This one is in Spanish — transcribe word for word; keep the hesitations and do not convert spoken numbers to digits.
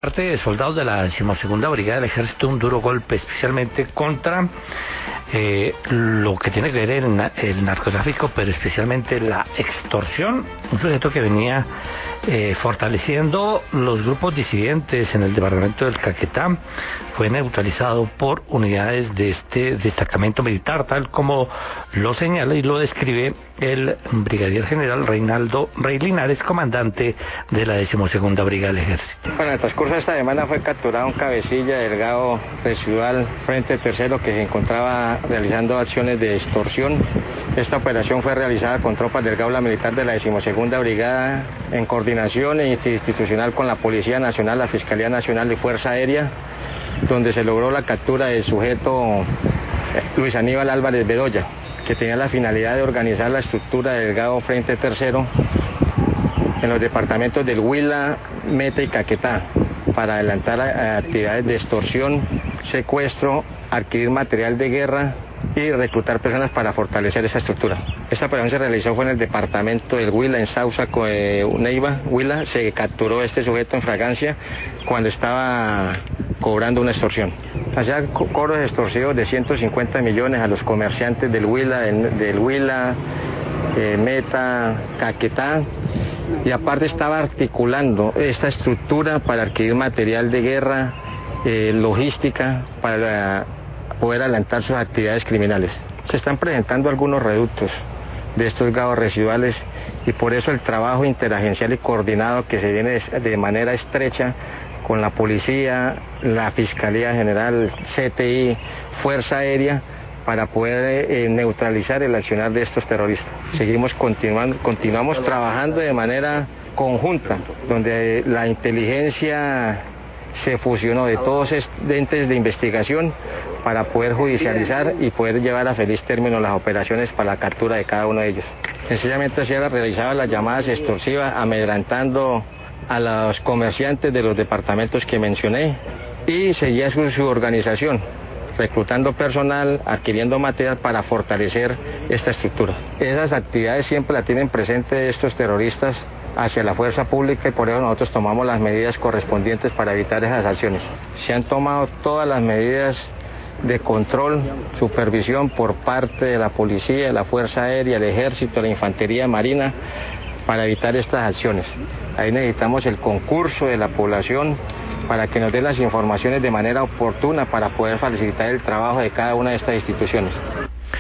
Parte de soldados de la decimosegunda Brigada del Ejército, un duro golpe especialmente contra eh, lo que tiene que ver el, el narcotráfico, pero especialmente la extorsión, un sujeto que venía eh, fortaleciendo los grupos disidentes en el departamento del Caquetá. Fue neutralizado por unidades de este destacamento militar, tal como lo señala y lo describe el brigadier general Reinaldo Rey Linares, comandante de la decimosegunda Brigada del Ejército. Bueno, en el transcurso de esta semana fue capturado un cabecilla delgado residual Frente Tercero que se encontraba realizando acciones de extorsión. Esta operación fue realizada con tropas del Gaula Militar de la decimosegunda Brigada en coordinación institucional con la Policía Nacional, la Fiscalía Nacional y Fuerza Aérea, donde se logró la captura del sujeto Luis Aníbal Álvarez Bedoya, que tenía la finalidad de organizar la estructura del Delgado Frente Tercero en los departamentos del Huila, Meta y Caquetá, para adelantar actividades de extorsión, secuestro, adquirir material de guerra y reclutar personas para fortalecer esa estructura. Esta operación se realizó fue en el departamento del Huila, en Sausa, Neiva, Huila. Se capturó este sujeto en fragancia cuando estaba cobrando una extorsión. Hacía cobros extorsivos de ciento cincuenta millones a los comerciantes del Huila, del, del Huila, eh, Meta, Caquetá, y aparte estaba articulando esta estructura para adquirir material de guerra, eh, logística, para poder adelantar sus actividades criminales. Se están presentando algunos reductos de estos gados residuales y por eso el trabajo interagencial y coordinado que se viene de manera estrecha con la policía, la Fiscalía General, C T I, Fuerza Aérea, para poder eh, neutralizar el accionar de estos terroristas. Seguimos continuando, continuamos trabajando de manera conjunta, donde la inteligencia se fusionó de todos estos entes de investigación para poder judicializar y poder llevar a feliz término las operaciones para la captura de cada uno de ellos. Sencillamente se realizaban las llamadas extorsivas, amedrentando a los comerciantes de los departamentos que mencioné, y seguía su, su organización, reclutando personal, adquiriendo material para fortalecer esta estructura. Esas actividades siempre la tienen presente estos terroristas hacia la fuerza pública y por eso nosotros tomamos las medidas correspondientes para evitar esas acciones. Se han tomado todas las medidas de control, supervisión por parte de la policía, la Fuerza Aérea, el Ejército, la Infantería Marina, para evitar estas acciones. Ahí necesitamos el concurso de la población para que nos dé las informaciones de manera oportuna para poder facilitar el trabajo de cada una de estas instituciones.